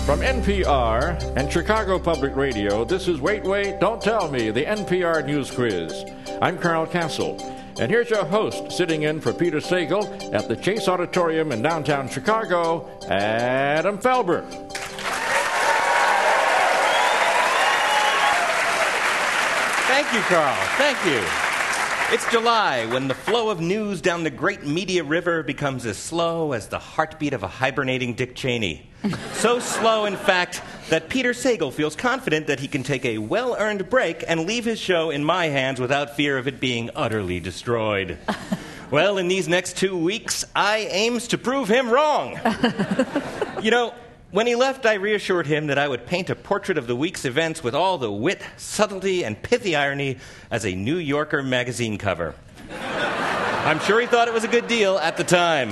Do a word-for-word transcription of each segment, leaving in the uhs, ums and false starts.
From N P R and Chicago Public Radio, this is Wait, Wait, Don't Tell Me, the N P R News Quiz. I'm Carl Castle, and here's your host sitting in for Peter Sagal at the Chase Auditorium in downtown Chicago, Adam Felber. Thank you, Carl. Thank you. It's July, when the flow of news down the great media river becomes as slow as the heartbeat of a hibernating Dick Cheney. So slow, in fact, that Peter Sagal feels confident that he can take a well-earned break and leave his show in my hands without fear of it being utterly destroyed. Well, in these next two weeks, I aims to prove him wrong. You know, when he left, I reassured him that I would paint a portrait of the week's events with all the wit, subtlety, and pithy irony as a New Yorker magazine cover. I'm sure he thought it was a good deal at the time.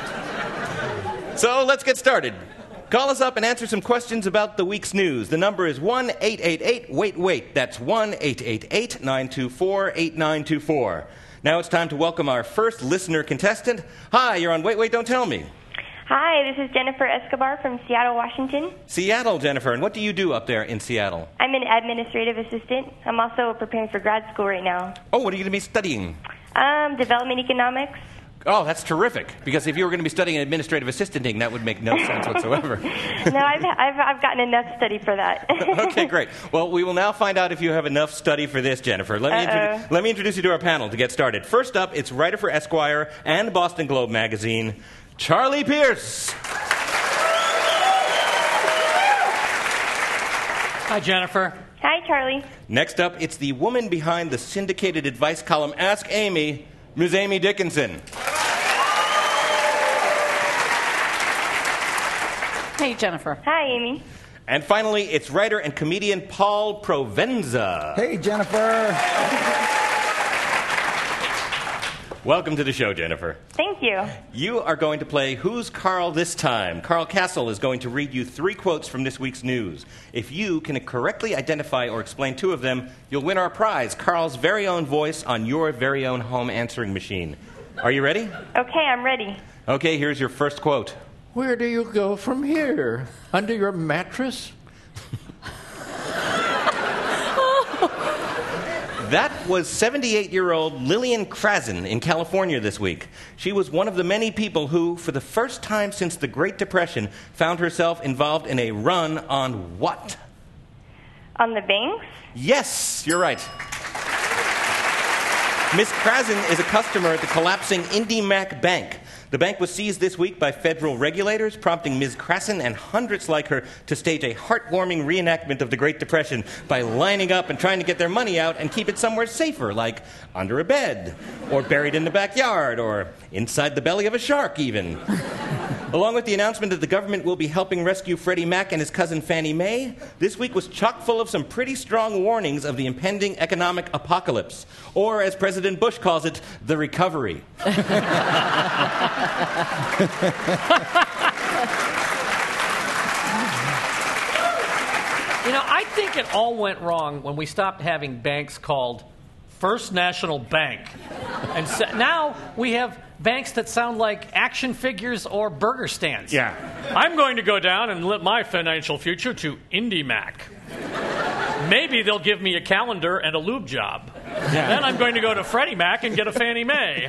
So let's get started. Call us up and answer some questions about the week's news. The number is one eight eight eight wait wait. That's one eight eight eight nine two four eight nine two four. Now it's time to welcome our first listener contestant. Hi, you're on Wait, Wait, Don't Tell Me. Hi, this is Jennifer Escobar from Seattle, Washington. Seattle, Jennifer. And what do you do up there in Seattle? I'm an administrative assistant. I'm also preparing for grad school right now. Oh, what are you going to be studying? Um, development economics. Oh, that's terrific. Because if you were going to be studying administrative assistanting, that would make no sense whatsoever. No, I've, I've, I've gotten enough study for that. Okay, great. Well, we will now find out if you have enough study for this, Jennifer. Let me, introdu- let me introduce you to our panel to get started. First up, it's writer for Esquire and Boston Globe magazine, Charlie Pierce. Hi, Jennifer. Hi, Charlie. Next up, it's the woman behind the syndicated advice column Ask Amy, Miz Amy Dickinson. Hey, Jennifer. Hi, Amy. And finally, it's writer and comedian Paul Provenza. Hey, Jennifer. Welcome to the show, Jennifer. Thank you. You are going to play Who's Carl this time? Carl Castle is going to read you three quotes from this week's news. If you can correctly identify or explain two of them, you'll win our prize, Carl's very own voice on your very own home answering machine. Are you ready? Okay, I'm ready. Okay, here's your first quote. Where do you go from here? Under your mattress? That was seventy-eight-year-old Lillian Krasin in California this week. She was one of the many people who, for the first time since the Great Depression, found herself involved in a run on what? On the banks? Yes, you're right. Miss Krasin is a customer at the collapsing IndyMac Bank. The bank was seized this week by federal regulators, prompting Miz Krasin and hundreds like her to stage a heartwarming reenactment of the Great Depression by lining up and trying to get their money out and keep it somewhere safer, like under a bed, or buried in the backyard, or inside the belly of a shark, even. Along with the announcement that the government will be helping rescue Freddie Mac and his cousin Fannie Mae, this week was chock full of some pretty strong warnings of the impending economic apocalypse, or as President Bush calls it, the recovery. You know, I think it all went wrong when we stopped having banks called First National Bank. And so now we have banks that sound like action figures or burger stands. Yeah. I'm going to go down and limit my financial future to IndyMac. Maybe they'll give me a calendar and a lube job. Yeah. Then I'm going to go to Freddie Mac and get a Fannie Mae.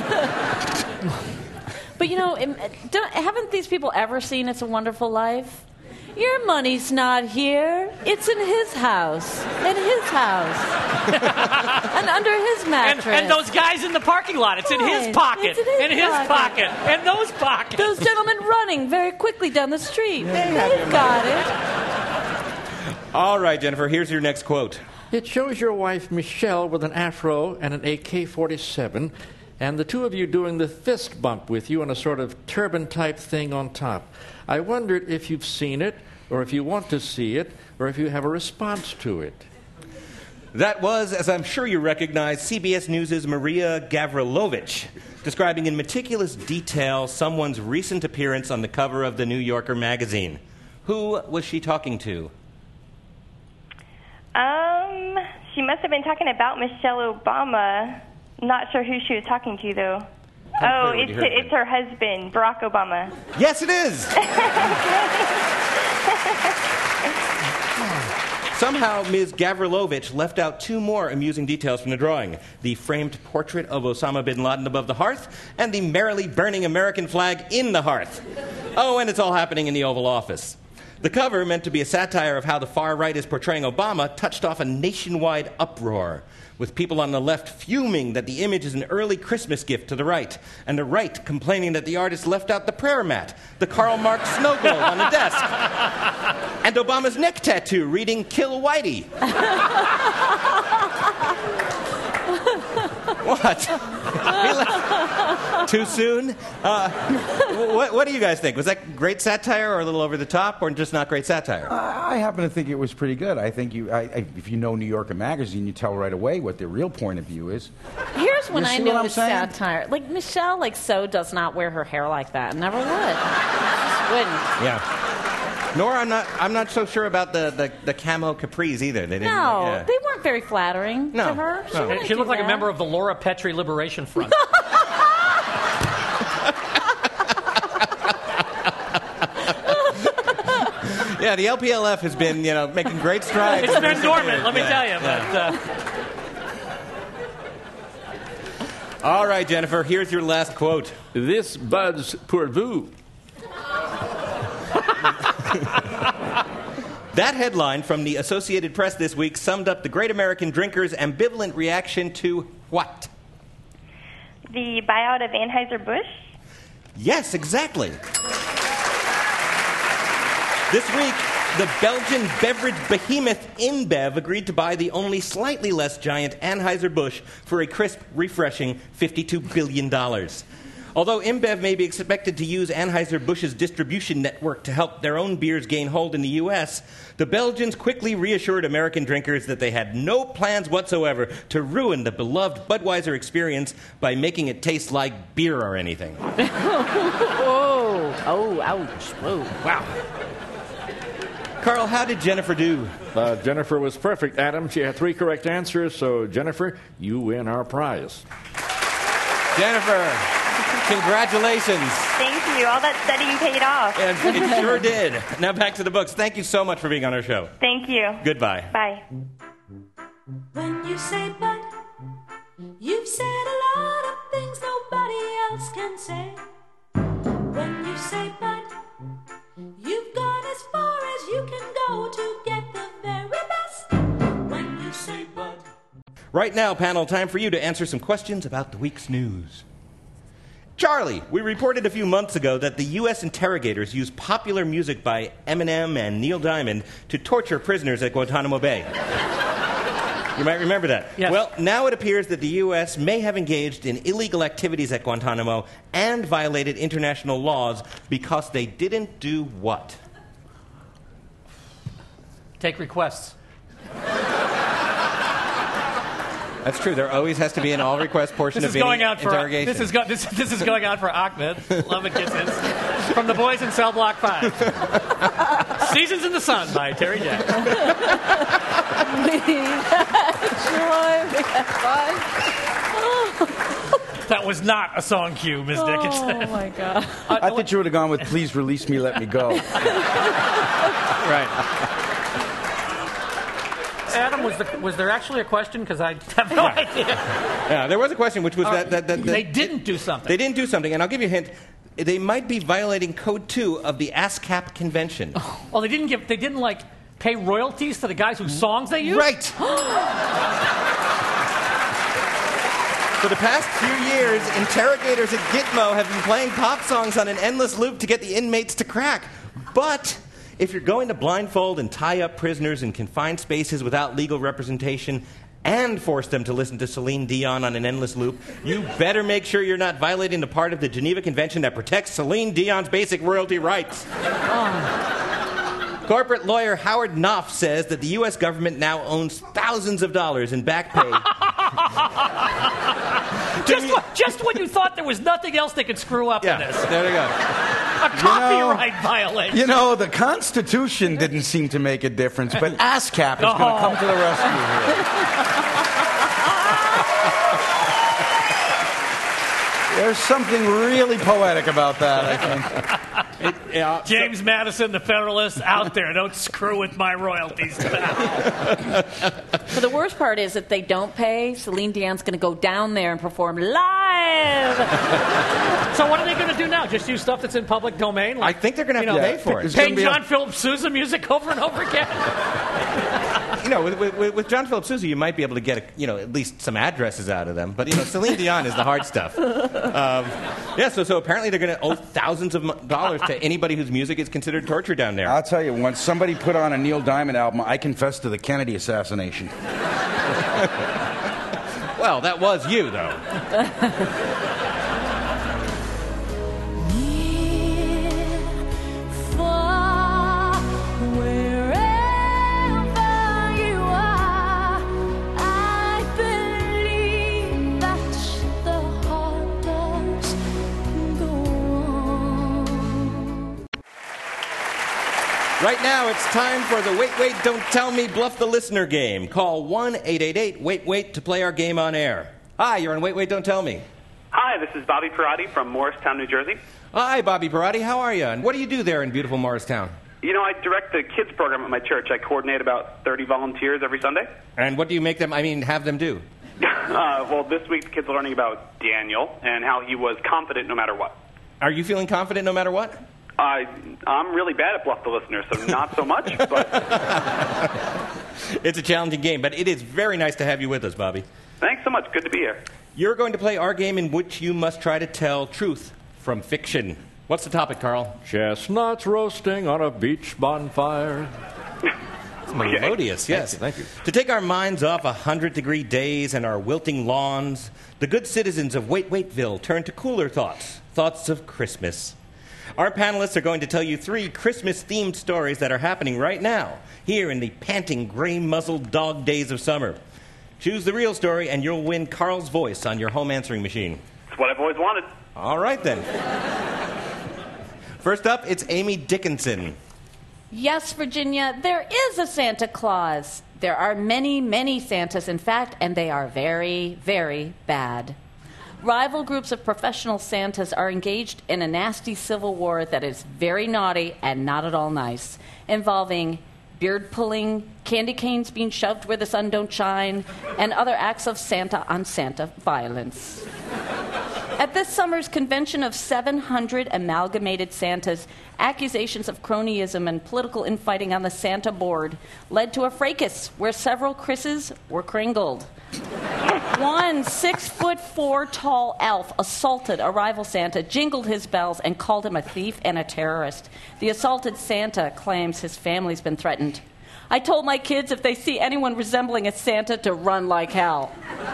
But, you know, don't, haven't these people ever seen It's a Wonderful Life? Your money's not here. It's in his house. In his house. And under his mattress. And, and those guys in the parking lot. It's right. in his pocket. It's in his, in his pocket. pocket. And those pockets. Those gentlemen running very quickly down the street. Yeah, They've got it. All right, Jennifer, here's your next quote. It shows your wife Michelle with an afro and an A K forty-seven, and the two of you doing the fist bump with you on a sort of turban-type thing on top. I wondered if you've seen it, or if you want to see it, or if you have a response to it. That was, as I'm sure you recognize, C B S News' Maria Gavrilovich, describing in meticulous detail someone's recent appearance on the cover of the New Yorker magazine. Who was she talking to? Um, she must have been talking about Michelle Obama. Not sure who she was talking to, though. Oh, it's it's her husband, Barack Obama. Yes, it is. Somehow, Miz Gavrilovich left out two more amusing details from the drawing. The framed portrait of Osama bin Laden above the hearth, and the merrily burning American flag in the hearth. Oh, and it's all happening in the Oval Office. The cover, meant to be a satire of how the far right is portraying Obama, touched off a nationwide uproar, with people on the left fuming that the image is an early Christmas gift to the right, and the right complaining that the artist left out the prayer mat, the Karl Marx snow globe on the desk, and Obama's neck tattoo reading "Kill Whitey." What? Too soon? Uh, what, what do you guys think? Was that great satire, or a little over the top, or just not great satire? Uh, I happen to think it was pretty good. I think you, I, I, if you know New Yorker Magazine, you tell right away what their real point of view is. Here's when You I see knew what it I'm was saying? satire. Like, Michelle, like, so does not wear her hair like that. Never would. Just wouldn't. Yeah. Nor I'm not. I'm not so sure about the, the, the camo capris either. They didn't. No, yeah. they weren't very flattering No, to her. She, no. wouldn't She do looked like a that. member of the Laura Petrie Liberation Front. Yeah, the L P L F has been, you know, making great strides. It's in been recent dormant, years. let me Yeah, tell you. yeah. But, uh, All right, Jennifer, here's your last quote. This buds pour vous. That headline from the Associated Press this week summed up the great American drinker's ambivalent reaction to what? The buyout of Anheuser-Busch? Yes, exactly. This week, the Belgian beverage behemoth InBev agreed to buy the only slightly less giant Anheuser-Busch for a crisp, refreshing fifty-two billion dollars. Although InBev may be expected to use Anheuser-Busch's distribution network to help their own beers gain hold in the U S, the Belgians quickly reassured American drinkers that they had no plans whatsoever to ruin the beloved Budweiser experience by making it taste like beer or anything. Whoa. Oh, ouch. Whoa. Wow. Carl, how did Jennifer do? Uh, Jennifer was perfect, Adam. She had three correct answers, so Jennifer, you win our prize. Jennifer, congratulations. Thank you. All that studying paid off. And it sure did. Now back to the books. Thank you so much for being on our show. Thank you. Goodbye. Bye. When you say but, you've said a lot of things nobody else can say. When you say but, you've gone as far as you can go to get the very best. When you say but. Right now, panel, time for you to answer some questions about the week's news. Charlie, we reported a few months ago that the U S interrogators used popular music by Eminem and Neil Diamond to torture prisoners at Guantanamo Bay. You might remember that. Yes. Well, now it appears that the U S may have engaged in illegal activities at Guantanamo and violated international laws because they didn't do what? take requests. That's true. There always has to be an all-request portion This of is going any out for interrogation. this is go, this, this is going out for Ahmed. Love and kisses from the boys in Cell Block Five. Seasons in the Sun by Terry Jackson. That was not a song cue, Miz Dickinson. Oh, my God. I thought you would have gone with "Please release me, let me go." Right. Adam, was, the, was there actually a question? Because I have no idea. Yeah, there was a question, which was Uh, that, that, that, that they didn't do something. They didn't do something, and I'll give you a hint. They might be violating Code Two of the ASCAP Convention. Well, they didn't give. They didn't like pay royalties to the guys whose songs they used. Right. For the past few years, interrogators at Gitmo have been playing pop songs on an endless loop to get the inmates to crack. But if you're going to blindfold and tie up prisoners in confined spaces without legal representation and force them to listen to Celine Dion on an endless loop, you better make sure you're not violating the part of the Geneva Convention that protects Celine Dion's basic royalty rights. Corporate lawyer Howard Knopf says that the U S government now owns thousands of dollars in back pay. Just, wh- just when you thought there was nothing else they could screw up in Yeah, this. there we go. A copyright violation. You know, the Constitution didn't seem to make a difference, but ASCAP is going to come to the rescue here. There's something really poetic about that, I think. It, yeah, James Madison, the Federalist, out there. Don't screw with my royalties. So the worst part is if they don't pay, Celine Dion's going to go down there and perform live. So what are they going to do now? Just use stuff that's in public domain? I think they're going to have you to know, pay for it. It's Paying gonna be a- John Philip Sousa music over and over again? You know, with, with, with John Philip Sousa, you might be able to get, a, you know, at least some addresses out of them. But, you know, Celine Dion is the hard stuff. Um, yeah, so, so apparently they're going to owe thousands of mo- dollars to anybody whose music is considered torture down there. I'll tell you, once somebody put on a Neil Diamond album, I confessed to the Kennedy assassination. Well, that was you, though. Near, far, wherever you are, I believe that the heart does go on. Right now, it's time for the Wait, Wait, Don't Tell Me Bluff the Listener game. Call one eight eight eight wait wait to play our game on air. Hi, you're on Wait, Wait, Don't Tell Me. Hi, this is Bobby Perotti from Morristown, New Jersey. Hi, Bobby Perotti. How are you? And what do you do there in beautiful Morristown? You know, I direct the kids program at my church. I coordinate about thirty volunteers every Sunday. And what do you make them, I mean, have them do? Uh, well, this week the kids are learning about Daniel and how he was confident no matter what. Are you feeling confident no matter what? I, I'm really bad at Bluff the Listener, so not so much, but It's a challenging game, but it is very nice to have you with us, Bobby. thanks so much. Good to be here. You're going to play our game in which you must try to tell truth from fiction. What's the topic, Carl? Chestnuts roasting on a beach bonfire. It's melodious, yes. Thank you, thank you. To take our minds off a hundred-degree days and our wilting lawns, the good citizens of Wait Waitville turn to cooler thoughts, thoughts of Christmas. Our panelists are going to tell you three Christmas-themed stories that are happening right now, here in the panting, gray-muzzled dog days of summer. Choose the real story, and you'll win Carl's voice on your home answering machine. It's what I've always wanted. All right, then. First up, it's Amy Dickinson. Yes, Virginia, there is a Santa Claus. There are many, many Santas, in fact, and they are very, very bad. Rival groups of professional Santas are engaged in a nasty civil war that is very naughty and not at all nice, involving beard pulling, candy canes being shoved where the sun don't shine, and other acts of Santa on Santa violence. At this summer's convention of seven hundred amalgamated Santas, accusations of cronyism and political infighting on the Santa board led to a fracas where several Chris's were kringled. One six-foot-four tall elf assaulted a rival Santa, jingled his bells, and called him a thief and a terrorist. The assaulted Santa claims his family's been threatened. I told my kids if they see anyone resembling a Santa to run like hell.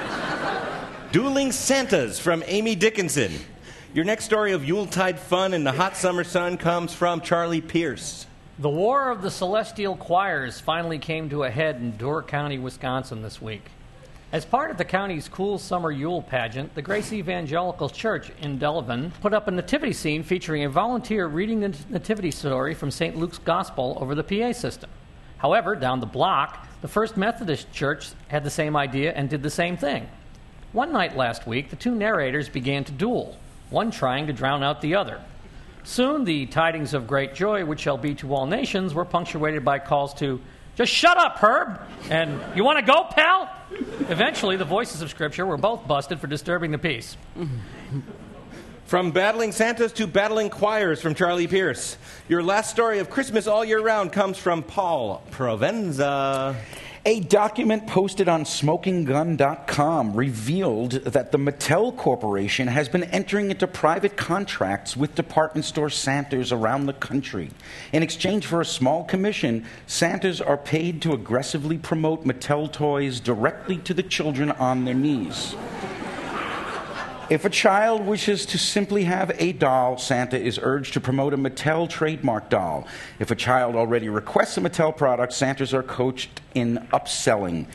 Dueling Santas from Amy Dickinson. Your next story of Yuletide fun in the hot summer sun comes from Charlie Pierce. The War of the Celestial Choirs finally came to a head in Door County, Wisconsin this week. As part of the county's cool summer Yule pageant, the Grace Evangelical Church in Delavan put up a nativity scene featuring a volunteer reading the nativity story from Saint Luke's Gospel over the P A system. However, down the block, the First Methodist Church had the same idea and did the same thing. One night last week, the two narrators began to duel, one trying to drown out the other. Soon, the tidings of great joy, which shall be to all nations, were punctuated by calls to, "Just shut up, Herb!" and "You want to go, pal?" Eventually, the voices of Scripture were both busted for disturbing the peace. From battling Santas to battling choirs from Charlie Pierce. Your last story of Christmas all year round comes from Paul Provenza. A document posted on smoking gun dot com revealed that the Mattel Corporation has been entering into private contracts with department store Santas around the country. In exchange for a small commission, Santas are paid to aggressively promote Mattel toys directly to the children on their knees. If a child wishes to simply have a doll, Santa is urged to promote a Mattel trademark doll. If a child already requests a Mattel product, Santas are coached in upselling.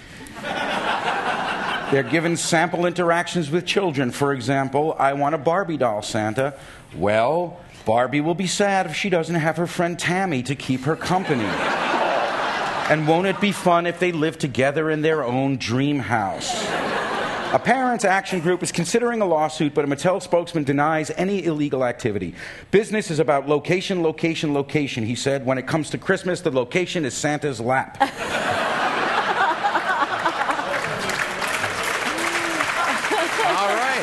They're given sample interactions with children. For example, "I want a Barbie doll, Santa." "Well, Barbie will be sad if she doesn't have her friend Tammy to keep her company. And won't it be fun if they live together in their own dream house?" A parents' action group is considering a lawsuit, but a Mattel spokesman denies any illegal activity. Business is about location, location, location, he said. When it comes to Christmas, the location is Santa's lap. All right.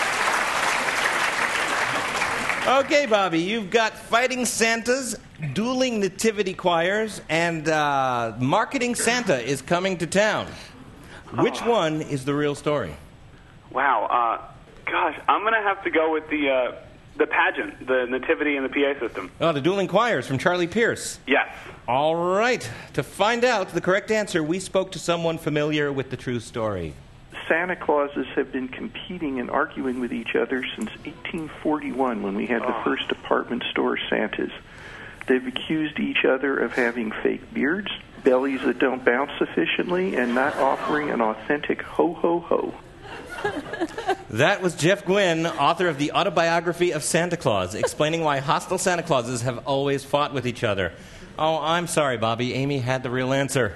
Okay, Bobby, you've got fighting Santas, dueling nativity choirs, and uh, marketing Santa is coming to town. Which Oh. one is the real story? Wow. Uh, gosh, I'm going to have to go with the uh, the pageant, the nativity and the P A system. Oh, the dueling choirs from Charlie Pierce. Yes. All right. To find out the correct answer, we spoke to someone familiar with the true story. Santa Clauses have been competing and arguing with each other since eighteen forty-one, when we had the Oh. first department store Santas. They've accused each other of having fake beards, bellies that don't bounce sufficiently, and not offering an authentic ho-ho-ho. That was Jeff Gwynne, author of the Autobiography of Santa Claus, explaining why hostile Santa Clauses have always fought with each other. Oh, I'm sorry, Bobby. Amy had the real answer.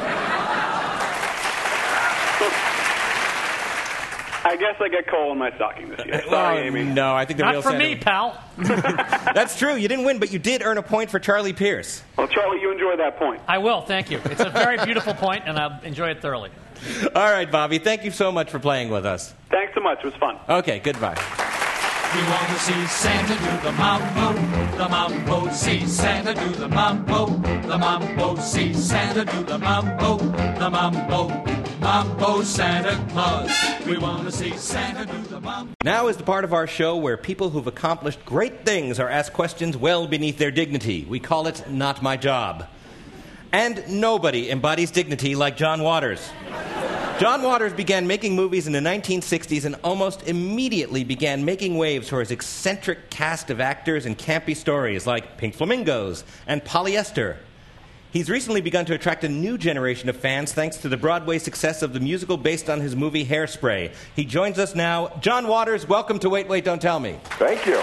I guess I get coal in my stocking this year. Sorry, Oh, Amy. No, I think the Not real for Santa... me, pal. That's true. You didn't win, but you did earn a point for Charlie Pierce. Well, Charlie, you enjoy that point. I will, thank you. It's a very beautiful point, and I'll enjoy it thoroughly. All right, Bobby. Thank you so much for playing with us. Thanks so much. It was fun. Okay, goodbye. We want to see Santa do the mambo, the mambo, see Santa do the mambo, the mambo, see Santa do the mambo, the mambo, mambo Santa Claus. We want to see Santa do the mambo. Now is the part of our show where people who've accomplished great things are asked questions well beneath their dignity. We call it Not My Job. And nobody embodies dignity like John Waters. John Waters began making movies in the nineteen sixties and almost immediately began making waves for his eccentric cast of actors and campy stories like Pink Flamingos and Polyester. He's recently begun to attract a new generation of fans thanks to the Broadway success of the musical based on his movie Hairspray. He joins us now. John Waters, welcome to Wait, Wait, Don't Tell Me. Thank you.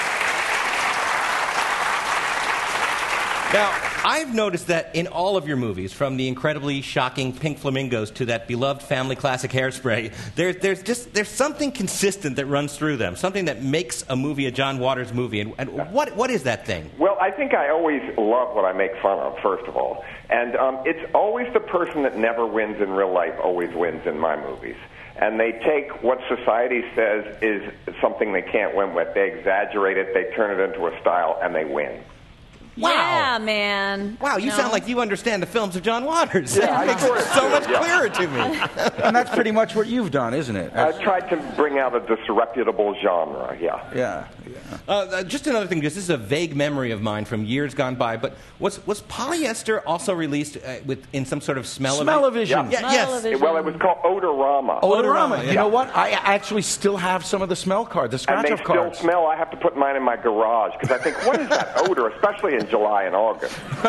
Now, I've noticed that in all of your movies, from the incredibly shocking Pink Flamingos to that beloved family classic Hairspray, there's, there's just there's something consistent that runs through them, something that makes a movie a John Waters movie. And, and what what is that thing? Well, I think I always love what I make fun of, first of all. And um, it's always the person that never wins in real life always wins in my movies. And they take what society says is something they can't win with, they exaggerate it, they turn it into a style, and they win. Wow. Yeah, man. Wow, you No. sound like you understand the films of John Waters. Yeah, That I makes sort it of so do, much yeah. clearer to me. And that's pretty much what you've done, isn't it? I tried to bring out a disreputable genre, yeah. Yeah. Uh, uh, just another thing, because this is a vague memory of mine from years gone by, but was was Polyester also released uh, with in some sort of smell Smell-o-vision. Yeah, yes. Smell-o-vision. Well, it was called Odorama. Odorama. yeah. You know what? I actually still have some of the smell cards, the And they scratch-off still cards. smell. I have to put mine in my garage because I think, what is that odor, especially in July and August?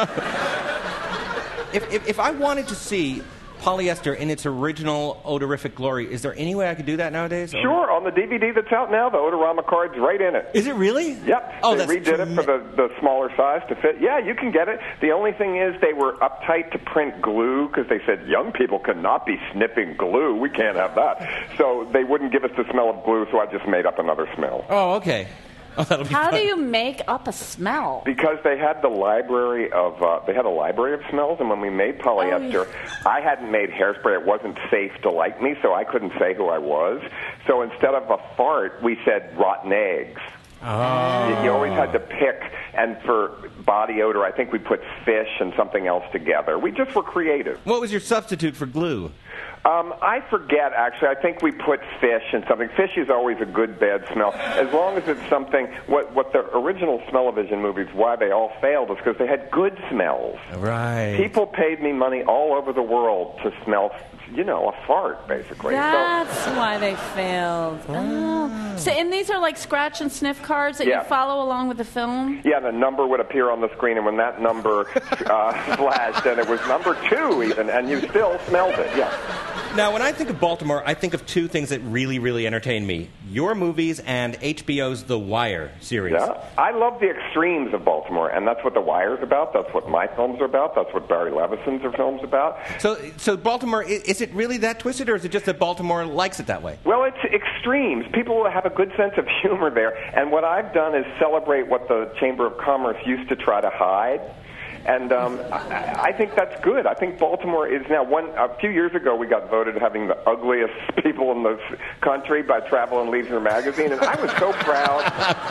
If, if if I wanted to see Polyester in its original odorific glory, is there any way I could do that nowadays? Or- Sure, on the D V D that's out now, the Odorama card's right in it. Is it really? Yep. Oh, they that's redid it for the, the smaller size to fit. Yeah, you can get it. The only thing is they were uptight to print glue because they said young people cannot be sniffing glue. We can't have that. So they wouldn't give us the smell of glue, so I just made up another smell. Oh, okay. Oh, that'll be How fun. do you make up a smell? Because they had the library of uh, they had a library of smells, and when we made Polyester, I hadn't made Hairspray. It wasn't safe to like me, so I couldn't say who I was. So instead of a fart, we said rotten eggs. Oh. You, you always had to pick, and for body odor, I think we put fish and something else together. We just were creative. What was your substitute for glue? Um, I forget, actually. I think we put fish in something. Fish is always a good, bad smell. As long as it's something, what, what the original Smell-O-Vision movies, why they all failed is because they had good smells. Right. People paid me money all over the world to smell, you know, a fart, basically. That's why they failed. Oh. So, and these are like scratch and sniff cards that Yeah. you follow along with the film? Yeah, the number would appear on the screen, and when that number uh, flashed, and it was number two even, and you still smelled it, yeah. Now, when I think of Baltimore, I think of two things that really, really entertain me. Your movies and H B O's The Wire series. Yeah, I love the extremes of Baltimore, and that's what The Wire's about. That's what my films are about. That's what Barry Levinson's films about. So, so Baltimore, i- is it really that twisted, or is it just that Baltimore likes it that way? Well, it's extremes. People have a good sense of humor there, and what I've done is celebrate what the Chamber of Commerce used to try to hide. And um, I, I think that's good. I think Baltimore is now one. A few years ago, we got voted having the ugliest people in the country by Travel and Leisure magazine, and I was so proud.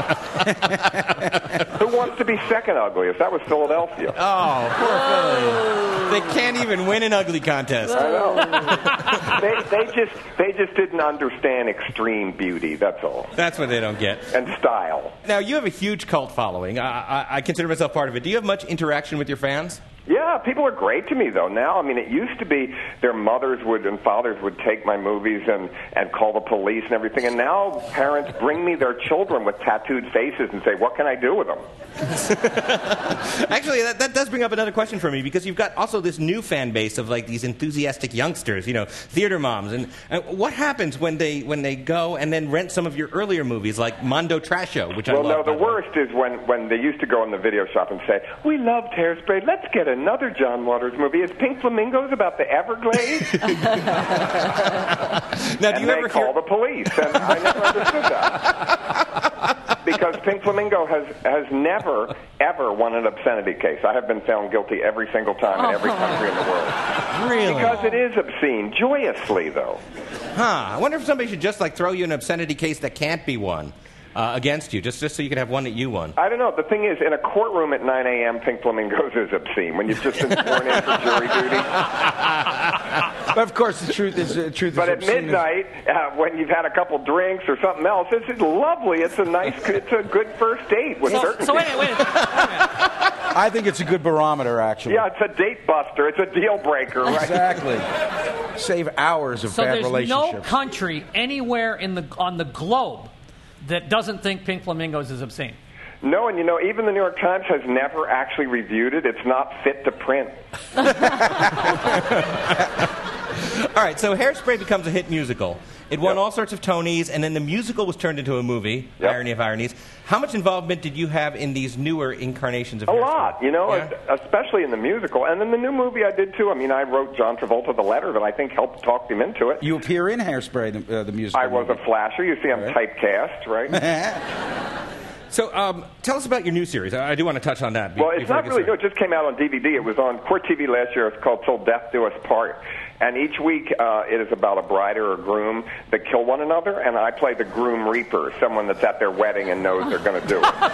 Who wants to be second ugliest? That was Philadelphia. Oh, poor Philly. They can't even win an ugly contest. I know. they, they just they just didn't understand extreme beauty. That's all. That's what they don't get. And style. Now, you have a huge cult following. I, I, I consider myself part of it. Do you have much interaction with your fans? Yeah, people are great to me, though, now. I mean, it used to be their mothers would and fathers would take my movies and, and call the police and everything, and now parents bring me their children with tattooed faces and say, what can I do with them? Actually, that, that does bring up another question for me, because you've got also this new fan base of, like, these enthusiastic youngsters, you know, theater moms. And, and what happens when they when they go and then rent some of your earlier movies, like Mondo Trasho, which I well, love? Well, no, the worst is when, when they used to go in the video shop and say, we loved Hairspray, let's get another John Waters movie. Is Pink Flamingos about the Everglades? Now, do and you they ever call hear... the police, and I never understood that. Because Pink Flamingo has, has never, ever won an obscenity case. I have been found guilty every single time in every country in the world. Really? Because it is obscene, joyously, though. Huh. I wonder if somebody should just, like, throw you an obscenity case that can't be won. Uh, against you, just, just so you can have one that you won. I don't know. The thing is, in a courtroom at nine a.m., Pink Flamingos is obscene when you've just been sworn in for jury duty. But of course, the truth is, the truth But is at obscene. midnight, uh, when you've had a couple drinks or something else, it's, it's lovely. It's a nice, it's a good first date with So, certainty. so wait a minute, wait a minute. I think it's a good barometer, actually. Yeah, it's a date buster. It's a deal breaker, right? Exactly. Save hours of So bad there's relationships. no country anywhere in the on the globe that doesn't think Pink Flamingos is obscene. No, and you know, even the New York Times has never actually reviewed it. It's not fit to print. All right, so Hairspray becomes a hit musical. It won Yep. all sorts of Tonys, and then the musical was turned into a movie, Yep. irony of ironies. How much involvement did you have in these newer incarnations of A Hairspray? lot, you know, Yeah? especially in the musical. And then the new movie I did, too. I mean, I wrote John Travolta the letter that I think helped talk him into it. You appear in Hairspray, the, uh, the musical. I was a movie. flasher. You see, I'm Right. typecast, right? So um, tell us about your new series. I, I do want to touch on that. be- Well, it's before not we get really new. started. It just came out on D V D. It was on Court T V last year. It's called Till Death Do Us Part. And each week uh, it is about a bride or a groom that kill one another, and I play the groom reaper, someone that's at their wedding and knows they're going to do it.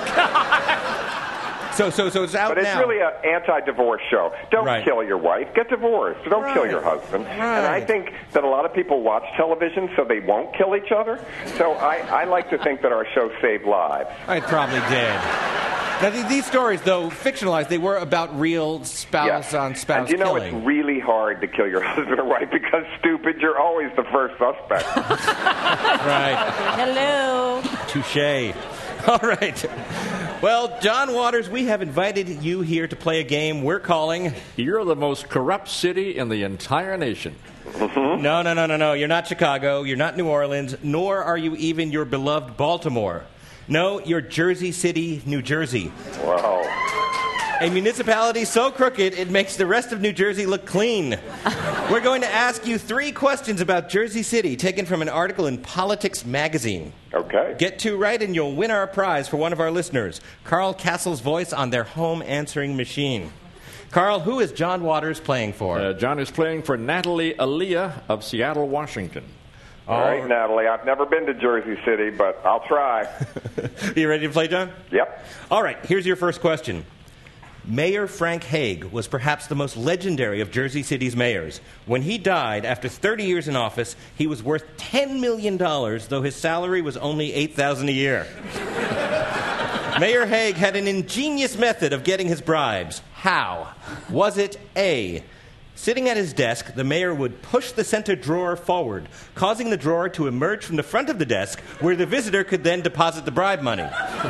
So, so, so it's out But it's now. really an anti-divorce show. Don't Right. kill your wife. Get divorced. Don't kill Right. your husband. And I Right. think that a lot of people watch television so they won't kill each other. So I, I like to think that our show saved lives. I probably did. Now, th- these stories, though fictionalized, they were about real spouse on spouse And you know killing. it's really hard to kill your husband or wife because, stupid, you're always the first suspect. Right. Hello. Touche. All right. Well, John Waters, we have invited you here to play a game we're calling... You're the most corrupt city in the entire nation. Mm-hmm. No, no, no, no, no. You're not Chicago. You're not New Orleans. Nor are you even your beloved Baltimore. No, you're Jersey City, New Jersey. Wow. A municipality so crooked it makes the rest of New Jersey look clean. We're going to ask you three questions about Jersey City taken from an article in Politics Magazine. Okay. Get two right and you'll win our prize for one of our listeners, Carl Castle's voice on their home answering machine. Carl, who is John Waters playing for? Uh, John is playing for Natalie Aaliyah of Seattle, Washington. All right, Natalie. I've never been to Jersey City, but I'll try. You ready to play, John? Yep. All right, here's your first question. Mayor Frank Hague was perhaps the most legendary of Jersey City's mayors. When he died, after thirty years in office, he was worth ten million dollars, though his salary was only eight thousand dollars a year. Mayor Hague had an ingenious method of getting his bribes. How? Was it A, sitting at his desk, the mayor would push the center drawer forward, causing the drawer to emerge from the front of the desk, where the visitor could then deposit the bribe money?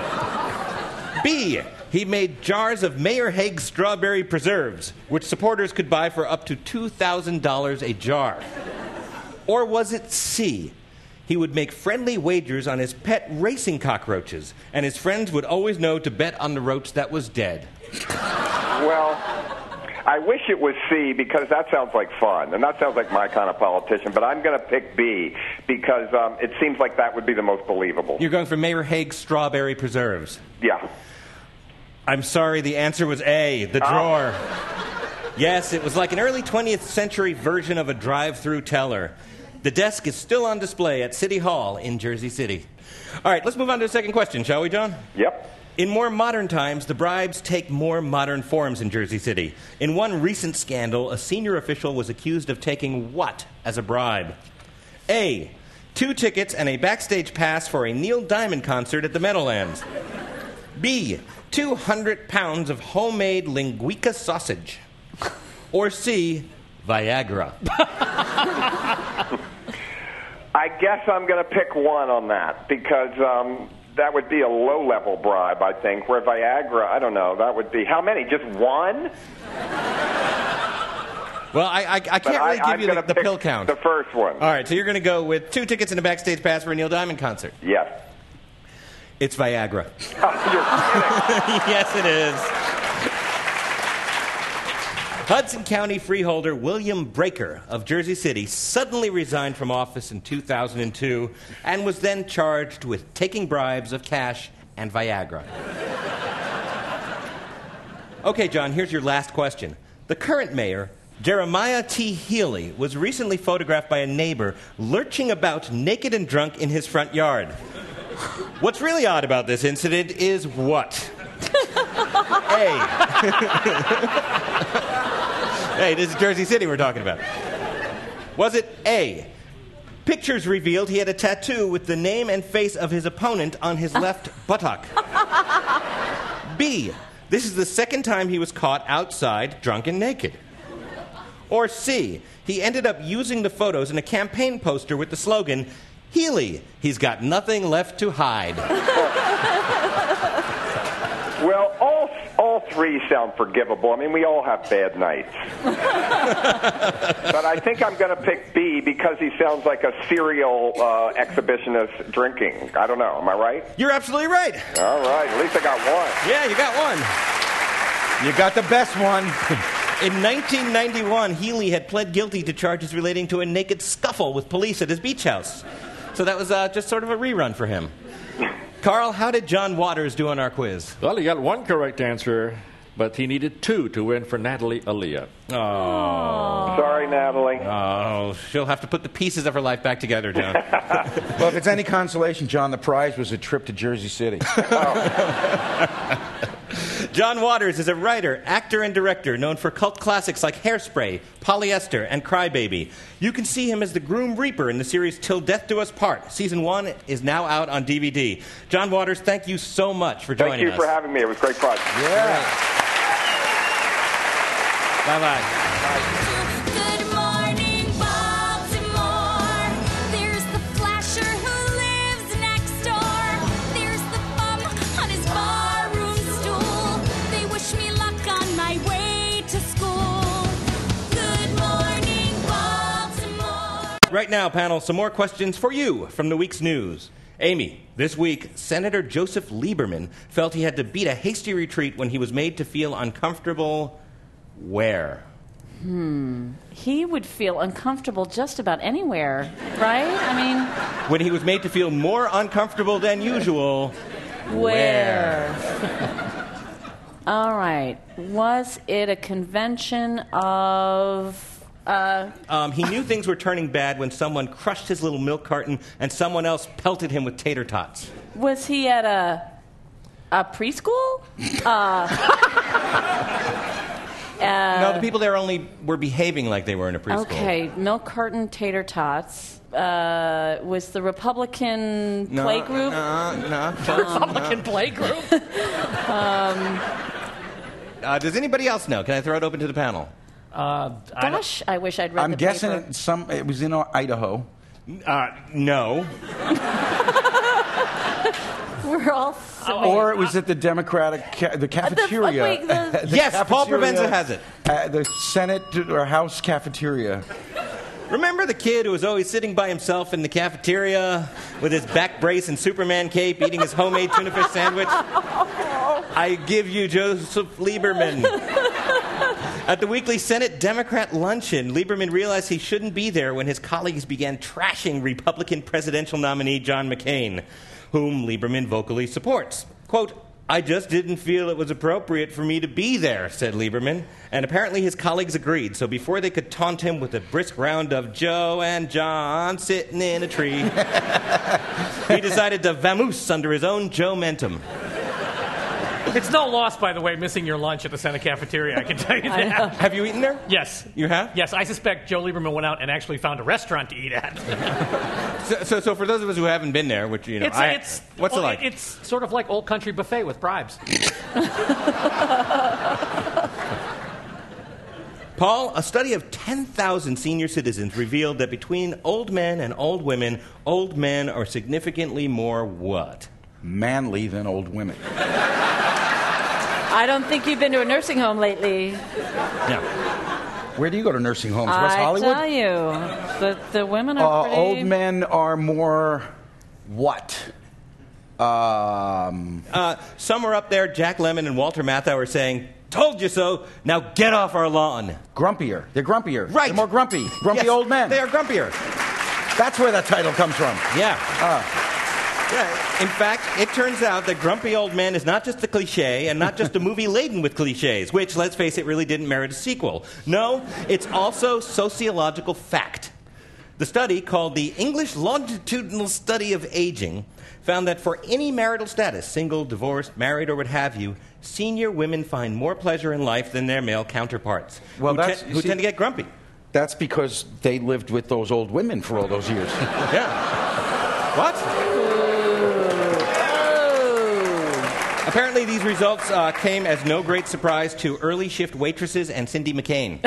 B, he made jars of Mayor Hague's strawberry preserves, which supporters could buy for up to two thousand dollars a jar. Or was it C? He would make friendly wagers on his pet racing cockroaches, and his friends would always know to bet on the roach that was dead. Well, I wish it was C because that sounds like fun, and that sounds like my kind of politician, but I'm going to pick B because um, it seems like that would be the most believable. You're going for Mayor Haig's strawberry preserves. Yeah. I'm sorry, the answer was A, the drawer. Oh. Yes, it was like an early twentieth century version of a drive-through teller. The desk is still on display at City Hall in Jersey City. All right, let's move on to the second question, shall we, John? Yep. In more modern times, the bribes take more modern forms in Jersey City. In one recent scandal, a senior official was accused of taking what as a bribe? A, two tickets and a backstage pass for a Neil Diamond concert at the Meadowlands. B, two hundred pounds of homemade linguica sausage. Or C, Viagra. I guess I'm going to pick one on that because um, that would be a low-level bribe, I think, where Viagra, I don't know, that would be, how many, just one? Well, I, I, I can't But really I, give you the, the pill count. The first one. All right, so you're going to go with two tickets and a backstage pass for a Neil Diamond concert. Yes. It's Viagra. Oh, you're kidding. Yes, it is. Hudson County freeholder William Breaker of Jersey City suddenly resigned from office in two thousand two and was then charged with taking bribes of cash and Viagra. Okay, John, here's your last question. The current mayor, Jeremiah T. Healy, was recently photographed by a neighbor lurching about naked and drunk in his front yard. What's really odd about this incident is what? A. Hey, this is Jersey City we're talking about. Was it A, pictures revealed he had a tattoo with the name and face of his opponent on his left buttock? B, this is the second time he was caught outside drunk and naked? Or C, he ended up using the photos in a campaign poster with the slogan, Healy, he's got nothing left to hide. Well, all all three sound forgivable. I mean, we all have bad nights. But I think I'm going to pick B because he sounds like a serial uh, exhibitionist drinking. I don't know. Am I right? You're absolutely right. All right. At least I got one. Yeah, you got one. You got the best one. In nineteen ninety-one, Healy had pled guilty to charges relating to a naked scuffle with police at his beach house. So that was uh, just sort of a rerun for him. Carl, how did John Waters do on our quiz? Well, he got one correct answer, but he needed two to win for Natalie Aaliyah. Oh. Sorry, Natalie. Oh, she'll have to put the pieces of her life back together, John. Well, if it's any consolation, John, the prize was a trip to Jersey City. John Waters is a writer, actor, and director known for cult classics like Hairspray, Polyester, and Crybaby. You can see him as the Groom Reaper in the series Till Death Do Us Part. Season one is now out on D V D. John Waters, thank you so much for joining us. Thank you us. for having me. It was great fun. Yeah. Bye-bye. Bye. Good morning, Baltimore. There's the flasher who lives next door. There's the bum on his barroom stool. They wish me luck on my way to school. Good morning, Baltimore. Right now, panel, some more questions for you from the week's news. Amy, this week, Senator Joseph Lieberman felt he had to beat a hasty retreat when he was made to feel uncomfortable where? Hmm. He would feel uncomfortable just about anywhere, right? I mean... When he was made to feel more uncomfortable than usual, where? All right. Was it a convention of... Uh, um, he knew things were turning bad when someone crushed his little milk carton and someone else pelted him with tater tots. Was he at a... a preschool? uh... Uh, no, the people there only were behaving like they were in a preschool. Okay, milk carton tater tots. Uh, was the Republican no, play group? No, no. The Republican play group? um, uh, does anybody else know? Can I throw it open to the panel? Uh, gosh, I, I wish I'd read I'm the guessing paper. it, some, it was in Idaho. Uh, no. We're all... Or it was at the Democratic, ca- the cafeteria. The, wait, the, yes, cafeteria, Paul Provenza has it. Uh, the Senate or House cafeteria. Remember the kid who was always sitting by himself in the cafeteria with his back brace and Superman cape eating his homemade tuna fish sandwich? I give you Joseph Lieberman. At the weekly Senate Democrat luncheon, Lieberman realized he shouldn't be there when his colleagues began trashing Republican presidential nominee John McCain, whom Lieberman vocally supports. Quote, I just didn't feel it was appropriate for me to be there, said Lieberman. And apparently his colleagues agreed. So before they could taunt him with a brisk round of Joe and John sitting in a tree, he decided to vamoose under his own Joe-mentum. It's no loss, by the way, missing your lunch at the Senate cafeteria, I can tell you that. Have you eaten there? Yes. You have? Yes, I suspect Joe Lieberman went out and actually found a restaurant to eat at. so, so, so for those of us who haven't been there, which, you know, it's, I, it's, what's well, it like? It's sort of like Old Country Buffet with bribes. Paul, a study of ten thousand senior citizens revealed that between old men and old women, old men are significantly more what? Manly than old women. I don't think you've been to a nursing home lately. Yeah. Where do you go to nursing homes? West Hollywood? I tell you, the, the women are Uh, pretty... old men are more what? Um, uh, somewhere up there, Jack Lemmon and Walter Matthau are saying, told you so, now get off our lawn. Grumpier. They're grumpier. Right. They're more grumpy. Grumpy Yes, old men. They are grumpier. That's where that title comes from. Yeah. Uh, Yeah, in fact, it turns out that grumpy old men is not just a cliche and not just a movie laden with cliches, which, let's face it, really didn't merit a sequel. No, it's also sociological fact. The study, called the English Longitudinal Study of Aging, found that for any marital status, single, divorced, married, or what have you, senior women find more pleasure in life than their male counterparts, well, who, that's, te- who see, tend to get grumpy. That's because they lived with those old women for all those years. Yeah. What? Apparently, these results uh, came as no great surprise to early shift waitresses and Cindy McCain.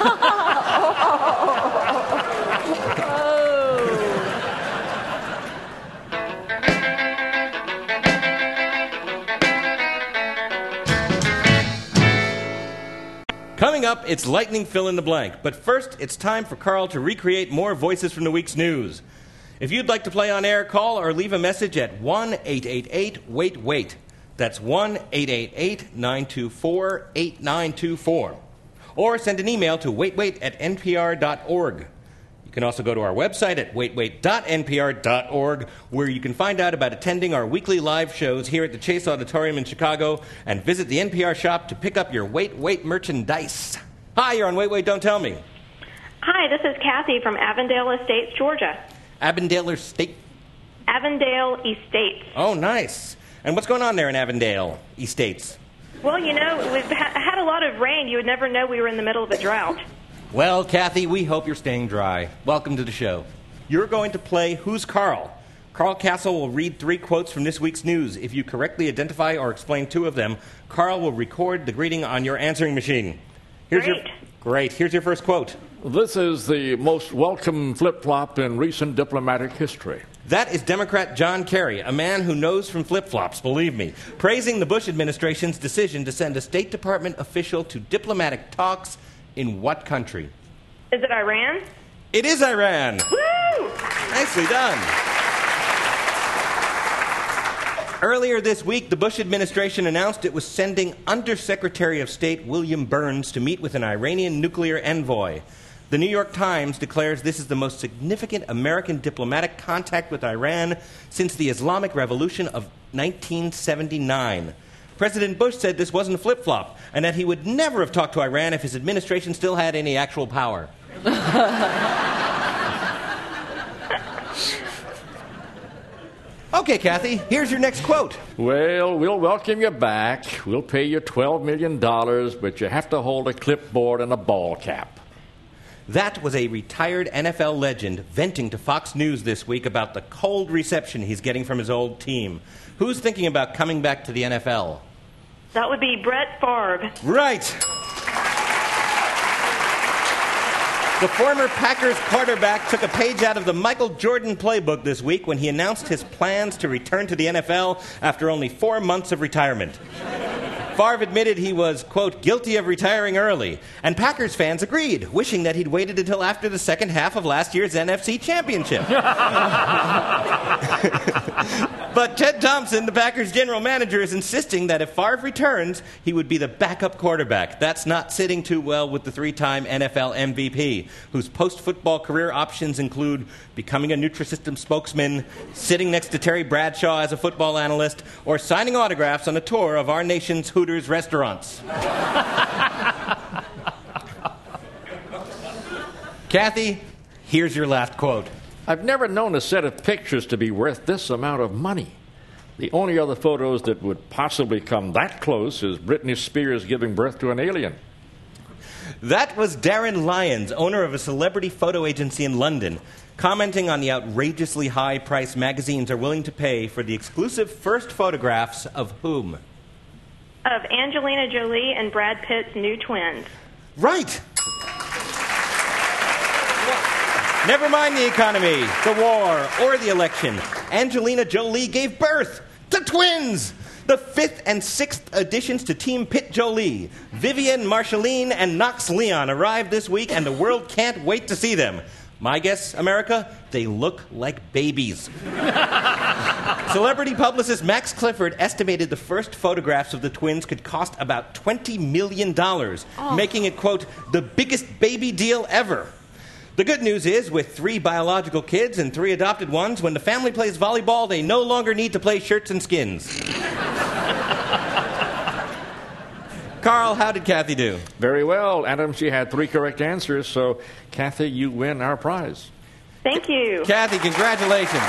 Coming up, it's lightning fill in the blank. But first, it's time for Carl to recreate more voices from the week's news. If you'd like to play on air, call or leave a message at one eight eight eight wait wait. That's one eight eight eight nine two four eight nine two four. Or send an email to waitwait at n p r dot org. You can also go to our website at wait wait dot n p r dot org, where you can find out about attending our weekly live shows here at the Chase Auditorium in Chicago, and visit the N P R shop to pick up your Wait Wait merchandise. Hi, you're on Wait Wait, Don't Tell Me. Hi, this is Kathy from Avondale Estates, Georgia. Avondale Estate? Avondale Estates. Oh, nice. And what's going on there in Avondale Estates? Well, you know, we've ha- had a lot of rain. You would never know we were in the middle of a drought. Well, Kathy, we hope you're staying dry. Welcome to the show. You're going to play Who's Carl? Carl Castle will read three quotes from this week's news. If you correctly identify or explain two of them, Carl will record the greeting on your answering machine. Here's Great. Your, great. Here's your first quote. This is the most welcome flip-flop in recent diplomatic history. That is Democrat John Kerry, a man who knows from flip-flops, believe me, praising the Bush administration's decision to send a State Department official to diplomatic talks in what country? Is it Iran? It is Iran. Woo! Nicely done. Earlier this week, the Bush administration announced it was sending Undersecretary of State William Burns to meet with an Iranian nuclear envoy. The New York Times declares this is the most significant American diplomatic contact with Iran since the Islamic Revolution of nineteen seventy-nine. President Bush said this wasn't a flip-flop, and that he would never have talked to Iran if his administration still had any actual power. Okay, Kathy, here's your next quote. Well, we'll welcome you back. We'll pay you twelve million dollars, but you have to hold a clipboard and a ball cap. That was a retired N F L legend venting to Fox News this week about the cold reception he's getting from his old team. Who's thinking about coming back to the N F L? That would be Brett Favre. Right. The former Packers quarterback took a page out of the Michael Jordan playbook this week when he announced his plans to return to the N F L after only four months of retirement. Favre admitted he was, quote, guilty of retiring early, and Packers fans agreed, wishing that he'd waited until after the second half of last year's N F C Championship. But Ted Thompson, the Packers general manager, is insisting that if Favre returns, he would be the backup quarterback. That's not sitting too well with the three-time N F L M V P, whose post-football career options include becoming a Nutrisystem spokesman, sitting next to Terry Bradshaw as a football analyst, or signing autographs on a tour of our nation's Hooters restaurants. Kathy, here's your last quote. I've never known a set of pictures to be worth this amount of money. The only other photos that would possibly come that close is Britney Spears giving birth to an alien. That was Darren Lyons, owner of a celebrity photo agency in London, commenting on the outrageously high price magazines are willing to pay for the exclusive first photographs of whom? Of Angelina Jolie and Brad Pitt's new twins. Right! Never mind the economy, the war, or the election. Angelina Jolie gave birth to twins! The fifth and sixth additions to Team Pitt Jolie, Vivian, Marceline, and Knox Leon arrived this week, and the world can't wait to see them. My guess, America, they look like babies. Celebrity publicist Max Clifford estimated the first photographs of the twins could cost about twenty million dollars, oh. making it, quote, the biggest baby deal ever. The good news is, with three biological kids and three adopted ones, when the family plays volleyball, they no longer need to play shirts and skins. Carl, how did Kathy do? Very well, Adam. She had three correct answers, so Kathy, you win our prize. Thank you. Kathy, congratulations.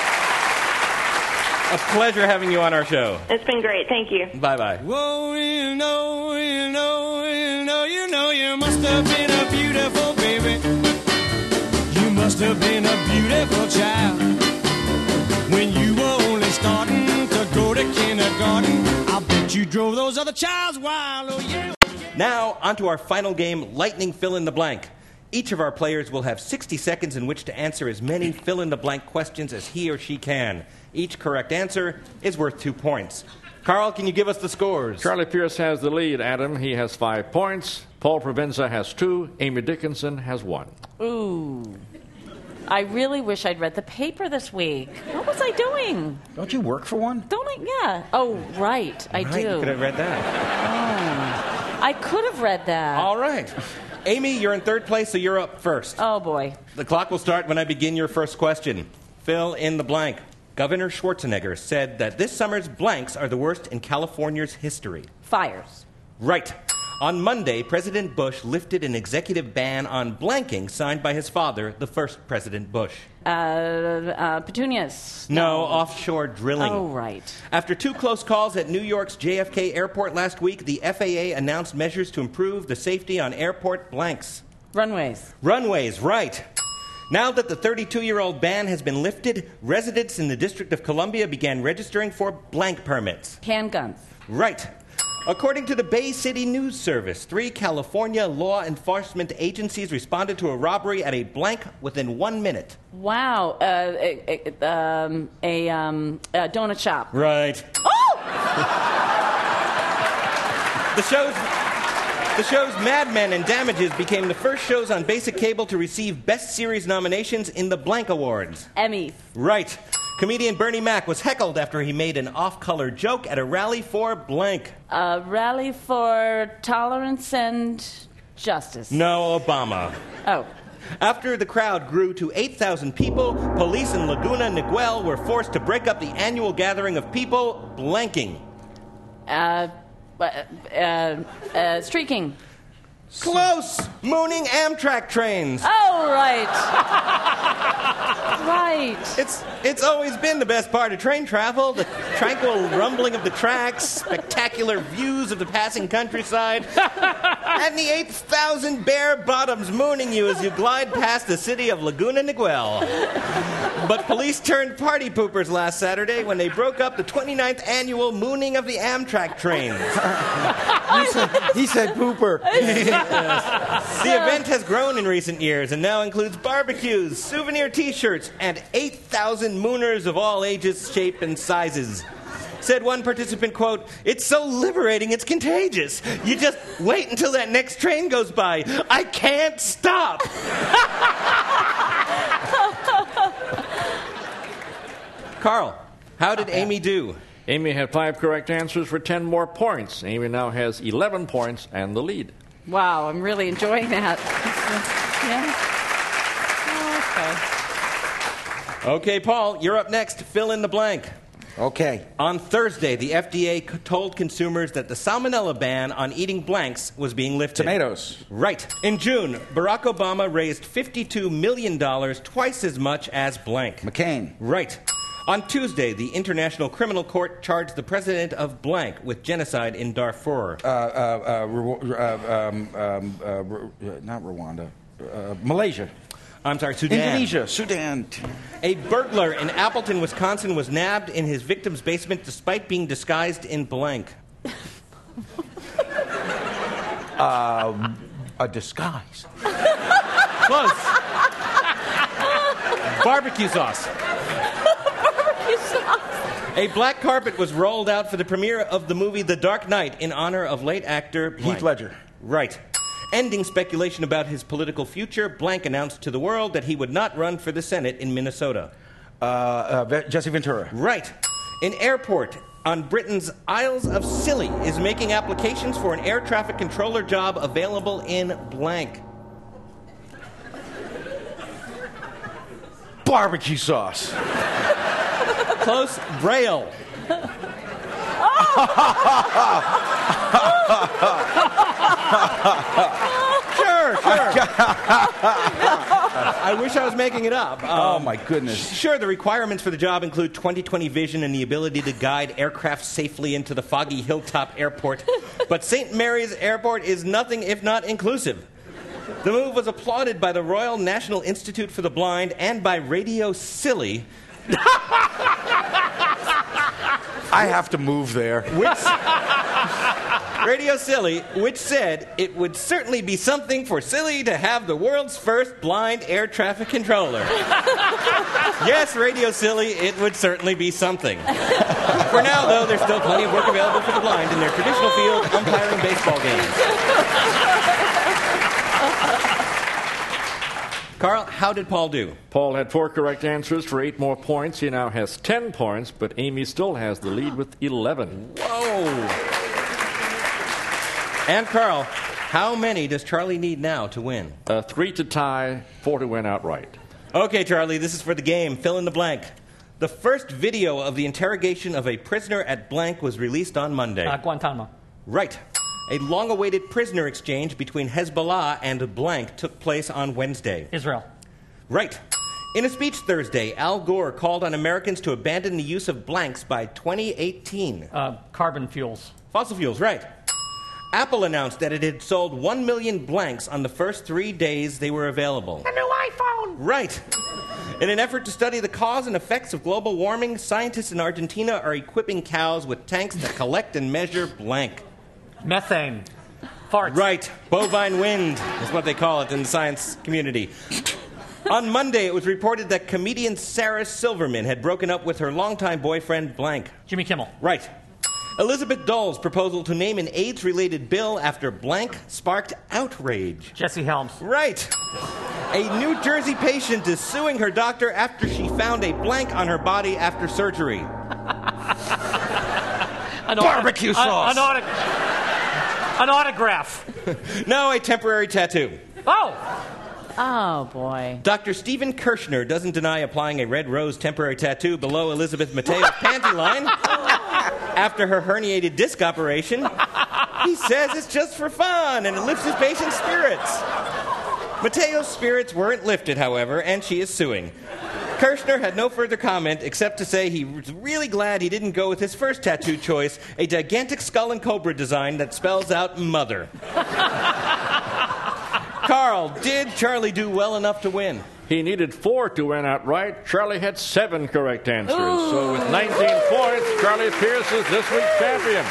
A pleasure having you on our show. It's been great. Thank you. Bye-bye. Whoa, you know, you know, you know, you know, you must have been a beautiful baby. You must have been a beautiful child. When you were only starting to go to kindergarten, I bet you drove those other childs wild, oh yeah. Now, on to our final game, Lightning Fill in the Blank. Each of our players will have sixty seconds in which to answer as many fill-in-the-blank questions as he or she can. Each correct answer is worth two points. Carl, can you give us the scores? Charlie Pierce has the lead, Adam. He has five points. Paul Provenza has two. Amy Dickinson has one. Ooh. I really wish I'd read the paper this week. What was I doing? Don't you work for one? Don't I? Yeah. Oh, right. I right, do. You could have read that. Oh. I could have read that. All right. Amy, you're in third place, so you're up first. Oh, boy. The clock will start when I begin your first question. Fill in the blank. Governor Schwarzenegger said that this summer's blanks are the worst in California's history. Fires. Right. On Monday, President Bush lifted an executive ban on blanking signed by his father, the first President Bush. Uh, uh, petunias. No, offshore drilling. Oh, right. After two close calls at New York's J F K Airport last week, the F A A announced measures to improve the safety on airport blanks. Runways. Runways, right. Now that the thirty-two-year-old ban has been lifted, residents in the District of Columbia began registering for blank permits. Handguns. Right. According to the Bay City News Service, three California law enforcement agencies responded to a robbery at a blank within one minute. Wow. Uh, a, a, um, a, um, a donut shop. Right. Oh! The show's, the show's Mad Men and Damages became the first shows on basic cable to receive Best Series nominations in the Blank Awards. Emmys. Right. Comedian Bernie Mac was heckled after he made an off-color joke at a rally for blank. A rally for tolerance and justice. No, Obama. Oh. After the crowd grew to eight thousand people, police in Laguna Niguel were forced to break up the annual gathering of people blanking. Uh, uh, uh, streaking. Close! Mooning Amtrak trains. Oh, right. Right. It's it's always been the best part of train travel, the tranquil rumbling of the tracks, spectacular views of the passing countryside, and the eight thousand bare bottoms mooning you as you glide past the city of Laguna Niguel. But police turned party poopers last Saturday when they broke up the twenty-ninth annual mooning of the Amtrak trains. he, said, he said pooper. The event has grown in recent years and now includes barbecues, souvenir T-shirts, and eight thousand mooners of all ages, shape, and sizes. Said one participant, quote, "It's so liberating, it's contagious. You just wait until that next train goes by. I can't stop." Carl, how did Amy do? Amy had five correct answers for ten more points. Amy now has eleven points and the lead. Wow, I'm really enjoying that. Yeah. Okay. Okay, Paul, you're up next. Fill in the blank. Okay. On Thursday, the F D A c- told consumers that the salmonella ban on eating blanks was being lifted. Tomatoes. Right. In June, Barack Obama raised fifty-two million dollars, twice as much as blank. McCain. Right. On Tuesday, the International Criminal Court charged the president of blank with genocide in Darfur. Uh, uh, uh, Rwa- uh, um, um, uh, Ru- uh, not Rwanda. Uh, Malaysia. I'm sorry, Sudan. Indonesia. Sudan. A burglar in Appleton, Wisconsin was nabbed in his victim's basement despite being disguised in blank. uh, a disguise. Close. Barbecue sauce. A black carpet was rolled out for the premiere of the movie The Dark Knight in honor of late actor blank. Heath Ledger. Right. Ending speculation about his political future, blank announced to the world that he would not run for the Senate in Minnesota. Uh, uh, Jesse Ventura. Right. An airport on Britain's Isles of Scilly is making applications for an air traffic controller job available in blank. Barbecue sauce. Close. Braille. Sure, sure. I wish I was making it up. Um, oh, my goodness. Sure, the requirements for the job include twenty twenty vision and the ability to guide aircraft safely into the foggy Hilltop Airport. But Saint Mary's Airport is nothing if not inclusive. The move was applauded by the Royal National Institute for the Blind and by Radio Scilly. I have to move there. Which, Radio Scilly, which said it would certainly be something for Scilly to have the world's first blind air traffic controller. Yes, Radio Scilly, it would certainly be something. For now, though, there's still plenty of work available for the blind in their traditional field umpiring baseball games. Carl, how did Paul do? Paul had four correct answers for eight more points. He now has ten points, but Amy still has the lead with eleven. Whoa! And Carl, how many does Charlie need now to win? Uh, three to tie, four to win outright. Okay, Charlie, this is for the game. Fill in the blank. The first video of the interrogation of a prisoner at blank was released on Monday. Uh, Guantanamo. Right. A long-awaited prisoner exchange between Hezbollah and blank took place on Wednesday. Israel. Right. In a speech Thursday, Al Gore called on Americans to abandon the use of blanks by twenty eighteen. Uh, carbon fuels. Fossil fuels, right. Apple announced that it had sold one million blanks on the first three days they were available. A new iPhone! Right. In an effort to study the cause and effects of global warming, scientists in Argentina are equipping cows with tanks that collect and measure blank. Methane. Farts. Right. Bovine wind is what they call it in the science community. On Monday, it was reported that comedian Sarah Silverman had broken up with her longtime boyfriend, blank. Jimmy Kimmel. Right. Elizabeth Dole's proposal to name an AIDS-related bill after blank sparked outrage. Jesse Helms. Right. A New Jersey patient is suing her doctor after she found a blank on her body after surgery. An Barbecue auto- sauce. An, an, auto- an autograph. No, a temporary tattoo. Oh! Oh, boy. Doctor Stephen Kirshner doesn't deny applying a red rose temporary tattoo below Elizabeth Mateo's panty line after her herniated disc operation. He says it's just for fun and it lifts his patient's spirits. Mateo's spirits weren't lifted, however, and she is suing. Kirshner had no further comment except to say he was really glad he didn't go with his first tattoo choice, a gigantic skull and cobra design that spells out mother. Carl, did Charlie do well enough to win? He needed four to win outright. Charlie had seven correct answers. Ooh. So with nineteen points, Charlie Pierce is this week's champion.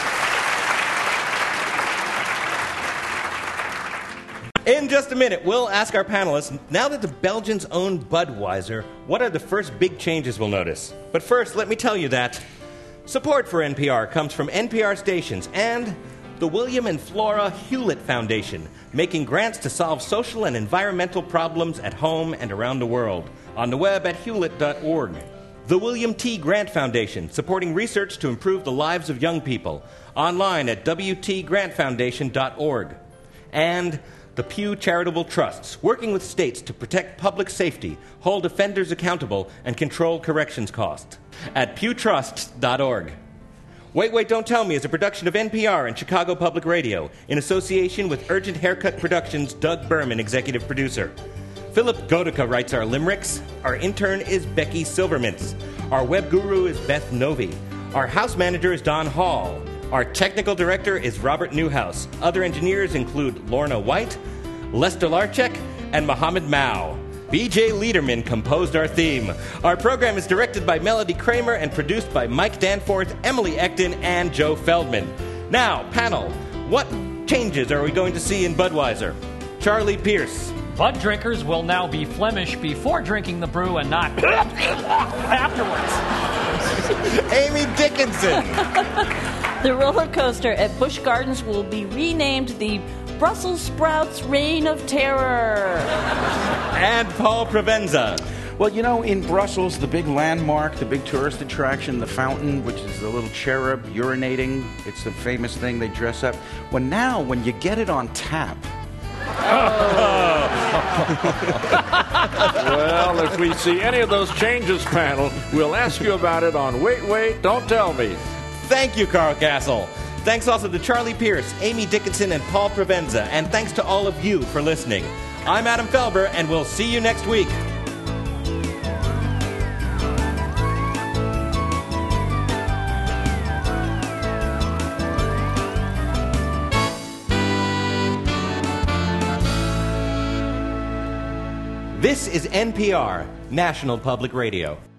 In just a minute, we'll ask our panelists, now that the Belgians own Budweiser, what are the first big changes we'll notice? But first, let me tell you that Support for N P R comes from N P R stations and the William and Flora Hewlett Foundation, making grants to solve social and environmental problems at home and around the world. On the web at hewlett dot org. The William T. Grant Foundation, supporting research to improve the lives of young people. Online at w t grant foundation dot org. And the Pew Charitable Trusts, working with states to protect public safety, hold offenders accountable, and control corrections costs. At pew trusts dot org. Wait, Wait, Don't Tell Me is a production of N P R and Chicago Public Radio, in association with Urgent Haircut Productions' Doug Berman, executive producer. Philip Godica writes our limericks. Our intern is Becky Silvermintz. Our web guru is Beth Novi. Our house manager is Don Hall. Our technical director is Robert Newhouse. Other engineers include Lorna White, Lester Larchek, and Mohammed Mao. B J Liederman composed our theme. Our program is directed by Melody Kramer and produced by Mike Danforth, Emily Ecton, and Joe Feldman. Now, panel, what changes are we going to see in Budweiser? Charlie Pierce. Bud drinkers will now be Flemish before drinking the brew and not afterwards. Amy Dickinson. The roller coaster at Busch Gardens will be renamed the Brussels Sprouts Reign of Terror. And Paul Provenza. Well, you know, in Brussels, the big landmark, the big tourist attraction, the fountain, which is the little cherub urinating, it's a famous thing they dress up. Well, now, when you get it on tap... Well, if we see any of those changes, panel, we'll ask you about it on Wait, Wait, Don't Tell Me. Thank you, Carl Castle. Thanks also to Charlie Pierce, Amy Dickinson, and Paul Provenza. And thanks to all of you for listening. I'm Adam Felber, and we'll see you next week. This is N P R, National Public Radio.